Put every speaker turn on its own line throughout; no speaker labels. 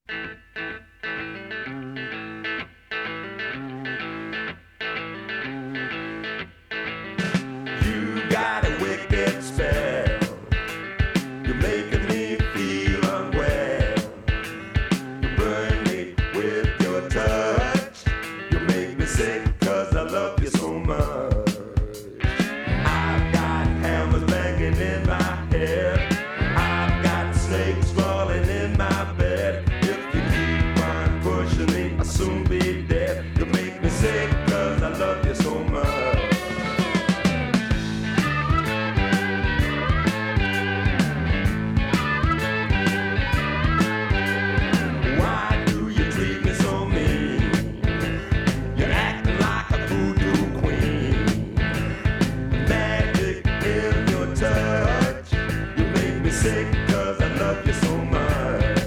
You got a wicked spell. You're making me feel unwell. You burn me with your touch. You make me sick 'cause I love you so much. I've got hammers banging in my head. I've got snakes crawling in my bed. If you keep on pushing me, I'll soon be dead. You make me sick 'cause I love you so much. Sick 'cause I love you so much.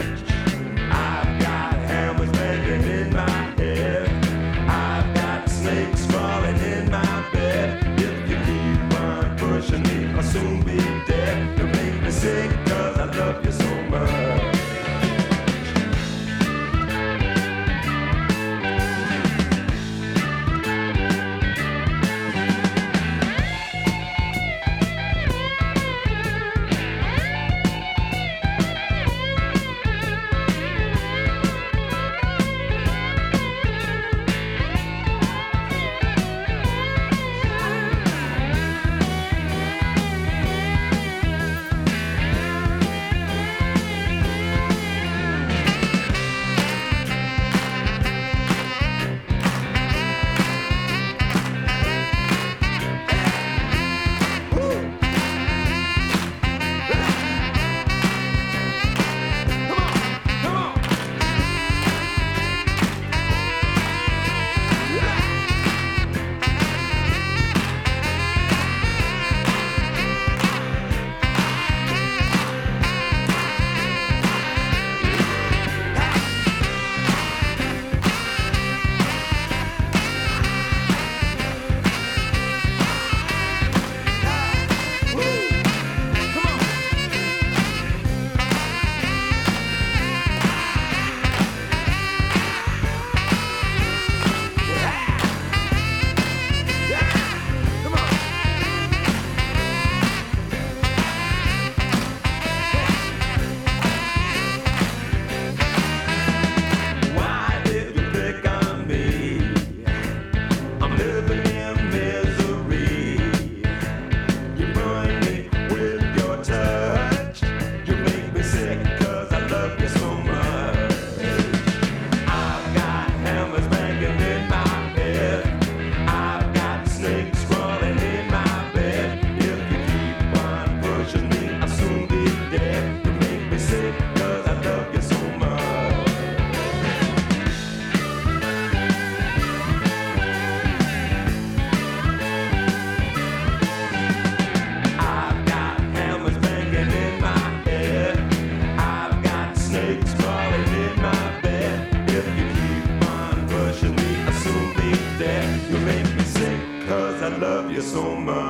I've got hammers banging in my head. I've got snakes crawling in my bed. If you keep on pushing me, I'll soon be dead. You make me sick 'cause I love you so much. You make me sick 'cause I love you so much.